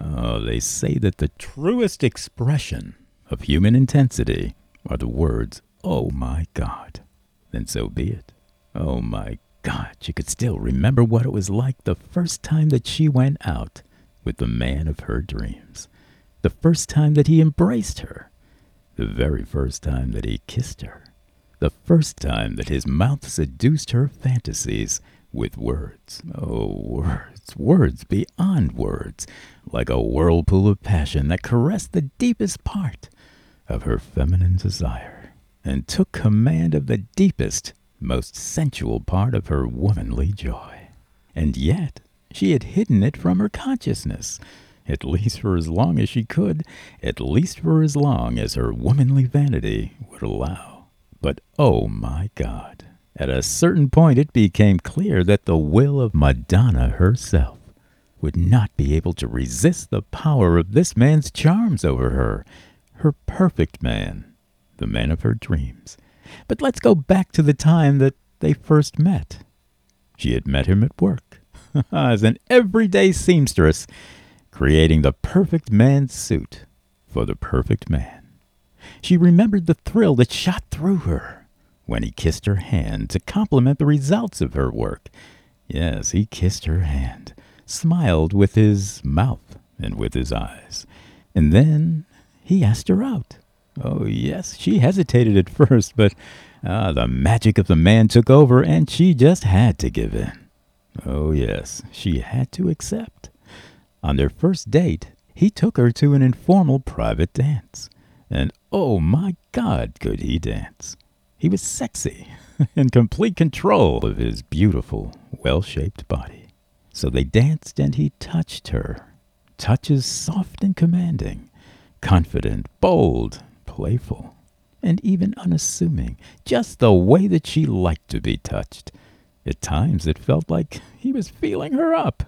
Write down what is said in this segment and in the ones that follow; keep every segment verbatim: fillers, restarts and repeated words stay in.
Oh, they say that the truest expression of human intensity are the words, "Oh my God." Then so be it. Oh my God, she could still remember what it was like the first time that she went out with the man of her dreams. The first time that he embraced her. The very first time that he kissed her. The first time that his mouth seduced her fantasies with words. Oh, words, words beyond words, like a whirlpool of passion that caressed the deepest part of her feminine desire and took command of the deepest, most sensual part of her womanly joy. And yet, she had hidden it from her consciousness, at least for as long as she could, at least for as long as her womanly vanity would allow. But oh my God, at a certain point it became clear that the will of Madonna herself would not be able to resist the power of this man's charms over her, her perfect man, the man of her dreams. But let's go back to the time that they first met. She had met him at work, as an everyday seamstress, creating the perfect man's suit for the perfect man. She remembered the thrill that shot through her when he kissed her hand to compliment the results of her work. Yes, he kissed her hand, smiled with his mouth and with his eyes, and then he asked her out. Oh, yes, she hesitated at first, but ah, the magic of the man took over, and she just had to give in. Oh, yes, she had to accept. On their first date, he took her to an informal private dance. And oh my God, could he dance. He was sexy, in complete control of his beautiful, well-shaped body. So they danced and he touched her. Touches soft and commanding, confident, bold, playful, and even unassuming, just the way that she liked to be touched. At times it felt like he was feeling her up,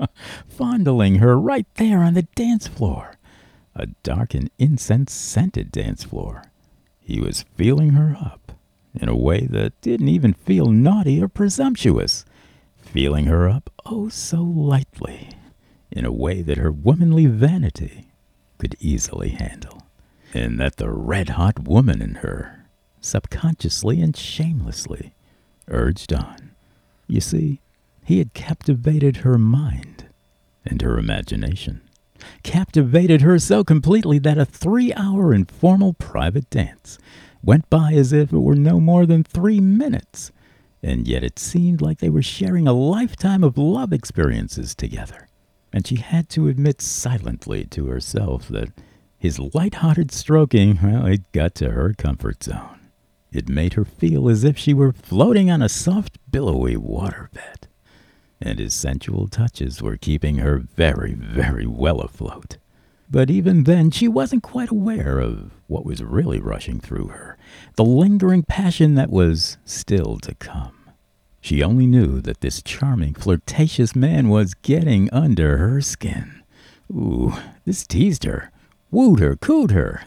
fondling her right there on the dance floor. A dark and incense-scented dance floor. He was feeling her up in a way that didn't even feel naughty or presumptuous. Feeling her up oh so lightly, in a way that her womanly vanity could easily handle. And that the red-hot woman in her, subconsciously and shamelessly, urged on. You see, he had captivated her mind and her imagination. Captivated her so completely that a three-hour informal private dance went by as if it were no more than three minutes, and yet it seemed like they were sharing a lifetime of love experiences together. And she had to admit silently to herself that his light-hearted stroking, well, it got to her comfort zone. It made her feel as if she were floating on a soft, billowy waterbed. And his sensual touches were keeping her very, very well afloat. But even then, she wasn't quite aware of what was really rushing through her, the lingering passion that was still to come. She only knew that this charming, flirtatious man was getting under her skin. Ooh, this teased her, wooed her, cooed her,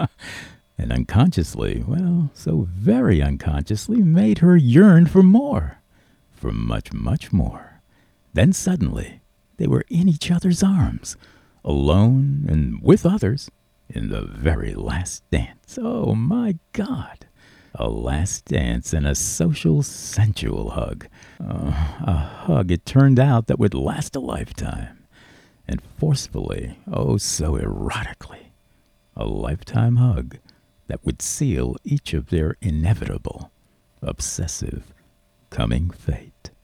and unconsciously, well, so very unconsciously, made her yearn for more, for much, much more. Then suddenly, they were in each other's arms, alone and with others, in the very last dance. Oh, my God! A last dance and a social, sensual hug. Uh, a hug, it turned out, that would last a lifetime. And forcefully, oh, so erotically, a lifetime hug that would seal each of their inevitable, obsessive, coming fate.